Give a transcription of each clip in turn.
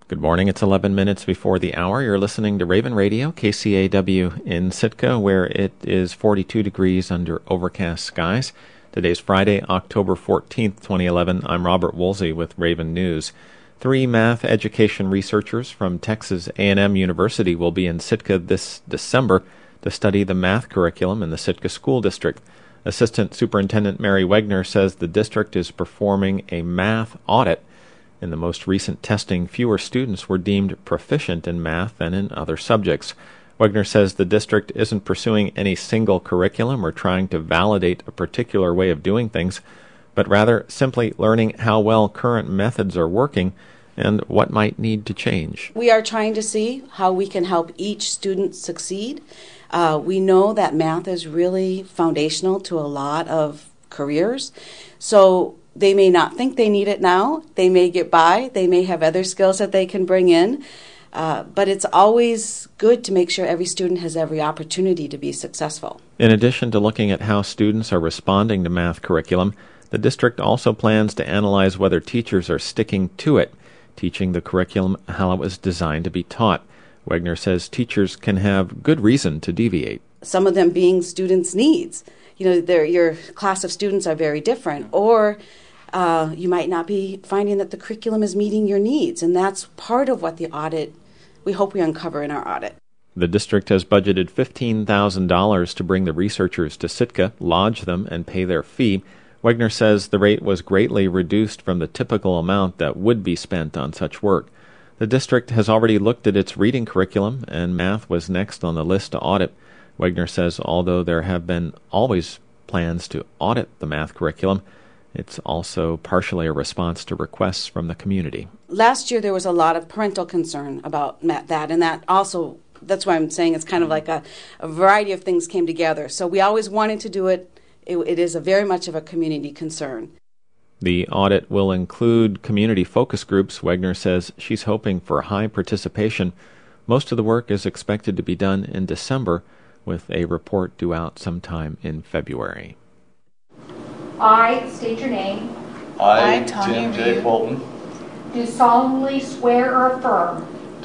Good morning. It's 11 minutes before the hour. You're listening to Raven Radio, KCAW in Sitka, where it is 42 degrees under overcast skies. Today's Friday, October 14th, 2011. I'm Robert Woolsey with Raven News. 3 math education researchers from Texas A&M University will be in Sitka this December to study the math curriculum in the Sitka School District. Assistant Superintendent Mary Wegner says the district is performing a math audit. In the most recent testing, fewer students were deemed proficient in math than in other subjects. Wegner says the district isn't pursuing any single curriculum or trying to validate a particular way of doing things, but rather simply learning how well current methods are working and what might need to change. We are trying to see how we can help each student succeed. We know that math is really foundational to a lot of careers, so they may not think they need it now. They may get by. They may have other skills that they can bring in. But it's always good to make sure every student has every opportunity to be successful. In addition to looking at how students are responding to math curriculum, the district also plans to analyze whether teachers are sticking to it, teaching the curriculum how it was designed to be taught. Wegner says teachers can have good reason to deviate. Some of them being students' needs. Your class of students are very different, or you might not be finding that the curriculum is meeting your needs, and that's part of what the audit, we hope we uncover in our audit. The district has budgeted $15,000 to bring the researchers to Sitka, lodge them, and pay their fee. Wegner says the rate was greatly reduced from the typical amount that would be spent on such work. The district has already looked at its reading curriculum, and math was next on the list to audit. Wegner says although there have been always plans to audit the math curriculum, it's also partially a response to requests from the community. Last year there was a lot of parental concern about that, and that's why I'm saying it's kind of like a variety of things came together. So we always wanted to do it. It is very much of a community concern. The audit will include community focus groups. Wegner says she's hoping for high participation. Most of the work is expected to be done in December, with a report due out sometime in February. I state your name. I, Tim J. Fulton, do solemnly swear or affirm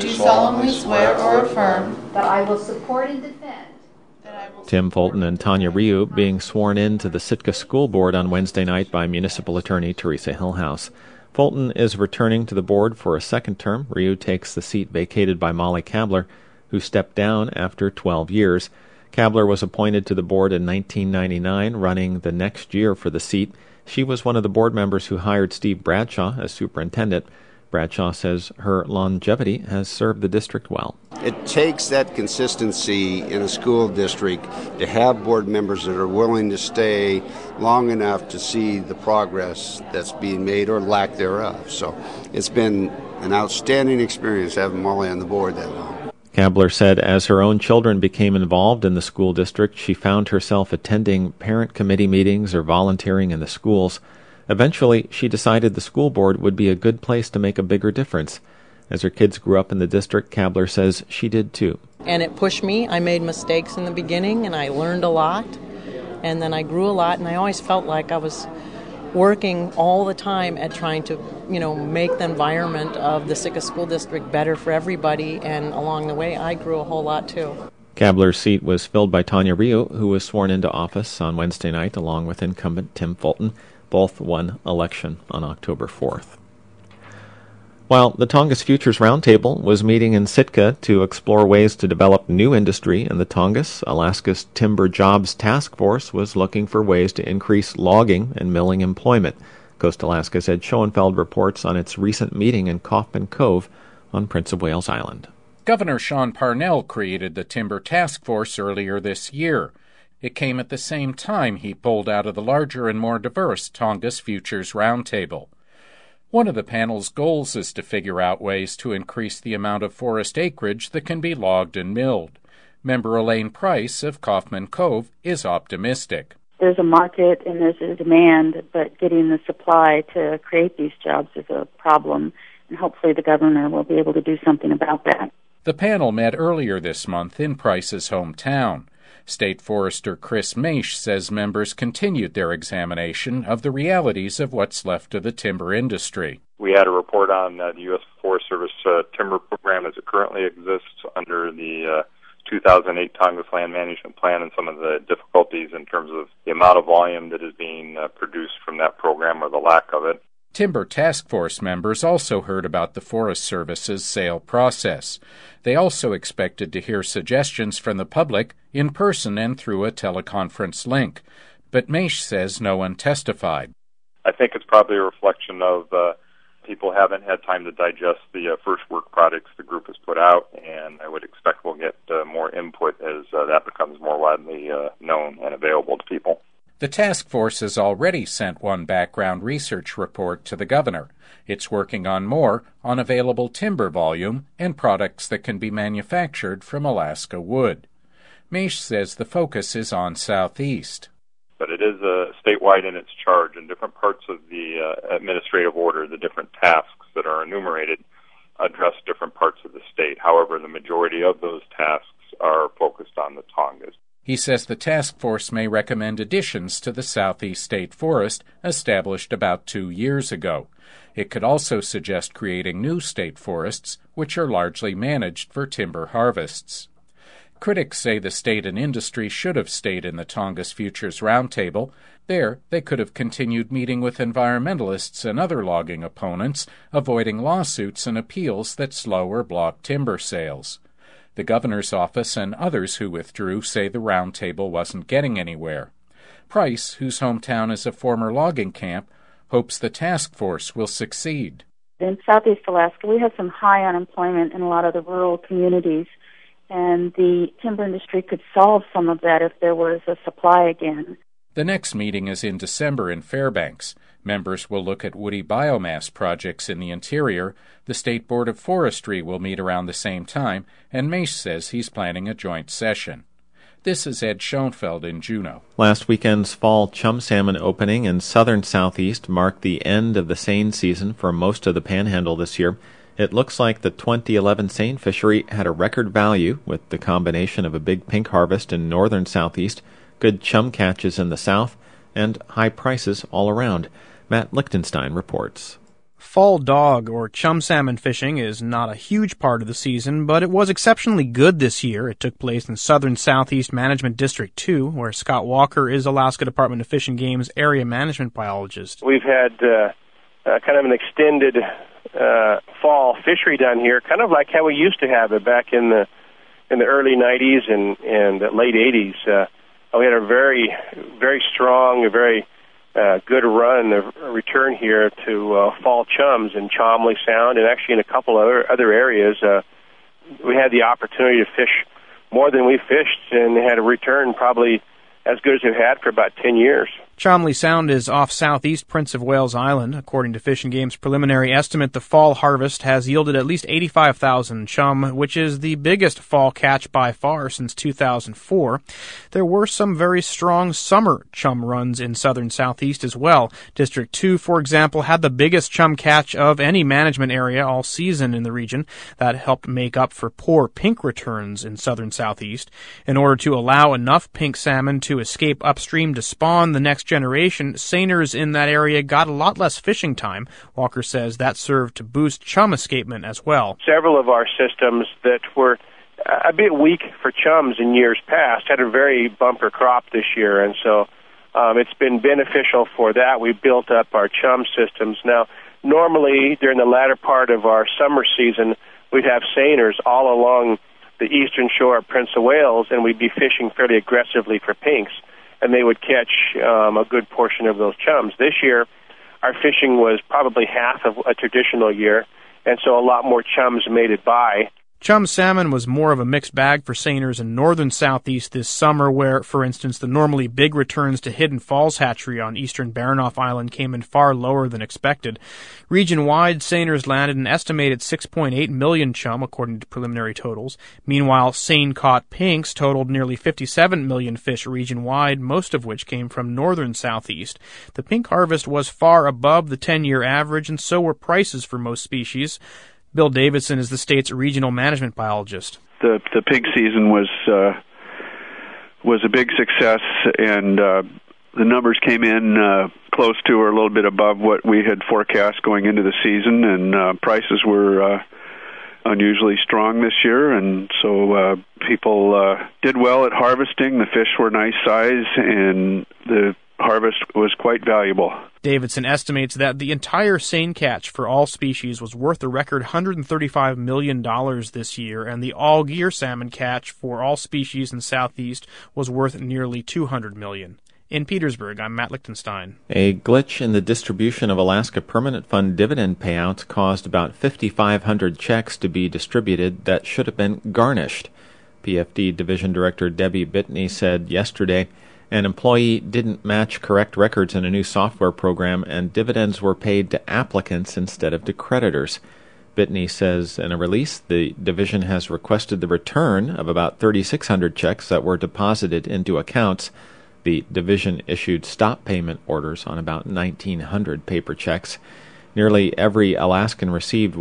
that I will support and defend. Tim Fulton and Tanya Ryu being sworn in to the Sitka School Board on Wednesday night by Municipal Attorney Teresa Hillhouse. Fulton is returning to the board for a second term. Ryu takes the seat vacated by Molly Kabler, who stepped down after 12 years. Kabler was appointed to the board in 1999, running the next year for the seat. She was one of the board members who hired Steve Bradshaw as superintendent. Bradshaw says her longevity has served the district well. It takes that consistency in a school district to have board members that are willing to stay long enough to see the progress that's being made or lack thereof. So it's been an outstanding experience having Molly on the board that long. Kabler said as her own children became involved in the school district, she found herself attending parent committee meetings or volunteering in the schools. Eventually, she decided the school board would be a good place to make a bigger difference. As her kids grew up in the district, Kabler says she did too. And it pushed me. I made mistakes in the beginning, and I learned a lot. And then I grew a lot, and I always felt like I was working all the time at trying to, make the environment of the Sitka School District better for everybody, and along the way, I grew a whole lot too. Kabler's seat was filled by Tanya Ryu, who was sworn into office on Wednesday night, along with incumbent Tim Fulton. Both won election on October 4th. While the Tongass Futures Roundtable was meeting in Sitka to explore ways to develop new industry in the Tongass, Alaska's Timber Jobs Task Force was looking for ways to increase logging and milling employment. Coast Alaska's Ed Schoenfeld reports on its recent meeting in Kaufman Cove on Prince of Wales Island. Governor Sean Parnell created the Timber Task Force earlier this year. It came at the same time he pulled out of the larger and more diverse Tongass Futures Roundtable. One of the panel's goals is to figure out ways to increase the amount of forest acreage that can be logged and milled. Member Elaine Price of Kaufman Cove is optimistic. There's a market and there's a demand, but getting the supply to create these jobs is a problem, and hopefully the governor will be able to do something about that. The panel met earlier this month in Price's hometown. State Forester Chris Maish says members continued their examination of the realities of what's left of the timber industry. We had a report on the U.S. Forest Service timber program as it currently exists under the 2008 Tongass Land Management Plan and some of the difficulties in terms of the amount of volume that is being produced from that program or the lack of it. Timber Task Force members also heard about the Forest Service's sale process. They also expected to hear suggestions from the public in person and through a teleconference link. But Maish says no one testified. I think it's probably a reflection of people haven't had time to digest the first work products the group has put out, and I would expect we'll get more input as that becomes more widely known and available to people. The task force has already sent one background research report to the governor. It's working on more on available timber volume and products that can be manufactured from Alaska wood. Maish says the focus is on Southeast. But it is statewide in its charge, and different parts of the administrative order, the different tasks that are enumerated, address different parts of the state. However, the majority of those tasks are focused on the Tongass. He says the task force may recommend additions to the Southeast State Forest established about 2 years ago. It could also suggest creating new state forests, which are largely managed for timber harvests. Critics say the state and industry should have stayed in the Tongass Futures Roundtable. There, they could have continued meeting with environmentalists and other logging opponents, avoiding lawsuits and appeals that slow or block timber sales. The governor's office and others who withdrew say the roundtable wasn't getting anywhere. Price, whose hometown is a former logging camp, hopes the task force will succeed. In Southeast Alaska, we have some high unemployment in a lot of the rural communities, and the timber industry could solve some of that if there was a supply again. The next meeting is in December in Fairbanks. Members will look at woody biomass projects in the interior. The State Board of Forestry will meet around the same time, and Maish says he's planning a joint session. This is Ed Schoenfeld in Juneau. Last weekend's fall chum salmon opening in southern Southeast marked the end of the seine season for most of the Panhandle this year. It looks like the 2011 seine fishery had a record value with the combination of a big pink harvest in northern Southeast, good chum catches in the south, and high prices all around. Matt Lichtenstein reports. Fall dog or chum salmon fishing is not a huge part of the season, but it was exceptionally good this year. It took place in southern Southeast Management District 2, where Scott Walker is Alaska Department of Fish and Game's area management biologist. We've had kind of an extended fall fishery down here, kind of like how we used to have it back in the early 90s and late 80s. We had a very, very strong, very good run, a return here to fall chums in Chomley Sound, and actually in a couple other areas. We had the opportunity to fish more than we fished and had a return probably as good as we've had for about 10 years. Chomley Sound is off southeast Prince of Wales Island. According to Fish and Game's preliminary estimate, the fall harvest has yielded at least 85,000 chum, which is the biggest fall catch by far since 2004. There were some very strong summer chum runs in southern Southeast as well. District 2, for example, had the biggest chum catch of any management area all season in the region. That helped make up for poor pink returns in southern Southeast. In order to allow enough pink salmon to escape upstream to spawn the next generation, seiners in that area got a lot less fishing time. Walker says that served to boost chum escapement as well. Several of our systems that were a bit weak for chums in years past had a very bumper crop this year, and so it's been beneficial for that. We built up our chum systems. Now, normally during the latter part of our summer season, we'd have seiners all along the eastern shore of Prince of Wales, and we'd be fishing fairly aggressively for pinks, and they would catch a good portion of those chums. This year, our fishing was probably half of a traditional year, and so a lot more chums made it by. Chum salmon was more of a mixed bag for seiners in northern Southeast this summer, where, for instance, the normally big returns to Hidden Falls Hatchery on eastern Baranof Island came in far lower than expected. Region-wide, seiners landed an estimated 6.8 million chum, according to preliminary totals. Meanwhile, seine-caught pinks totaled nearly 57 million fish region-wide, most of which came from northern Southeast. The pink harvest was far above the 10-year average, and so were prices for most species. Bill Davidson is the state's regional management biologist. The pink season was a big success, and the numbers came in close to or a little bit above what we had forecast going into the season, and prices were unusually strong this year, and so people did well at harvesting. The fish were nice size, and the harvest was quite valuable. Davidson estimates that the entire seine catch for all species was worth a record $135 million this year, and the all-gear salmon catch for all species in Southeast was worth nearly $200 million. In Petersburg, I'm Matt Lichtenstein. A glitch in the distribution of Alaska Permanent Fund dividend payouts caused about 5,500 checks to be distributed that should have been garnished. PFD Division Director Debbie Bitney said yesterday an employee didn't match correct records in a new software program, and dividends were paid to applicants instead of to creditors. Bitney says in a release the division has requested the return of about 3,600 checks that were deposited into accounts. The division issued stop payment orders on about 1,900 paper checks. Nearly every Alaskan received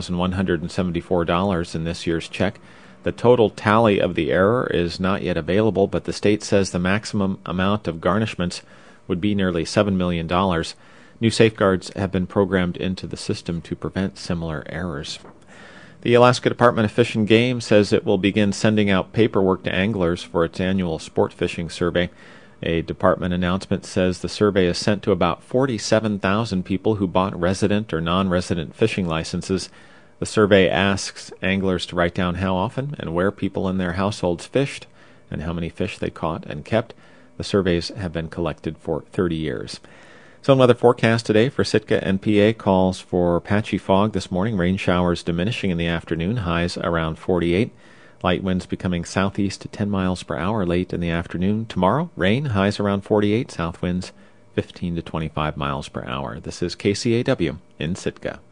$1,174 in this year's check. The total tally of the error is not yet available, but the state says the maximum amount of garnishments would be nearly $7 million. New safeguards have been programmed into the system to prevent similar errors. The Alaska Department of Fish and Game says it will begin sending out paperwork to anglers for its annual sport fishing survey. A department announcement says the survey is sent to about 47,000 people who bought resident or non-resident fishing licenses. The survey asks anglers to write down how often and where people in their households fished and how many fish they caught and kept. The surveys have been collected for 30 years. Some weather forecast today for Sitka and PA calls for patchy fog this morning, rain showers diminishing in the afternoon, highs around 48. Light winds becoming southeast to 10 miles per hour late in the afternoon. Tomorrow, rain, highs around 48, south winds 15 to 25 miles per hour. This is KCAW in Sitka.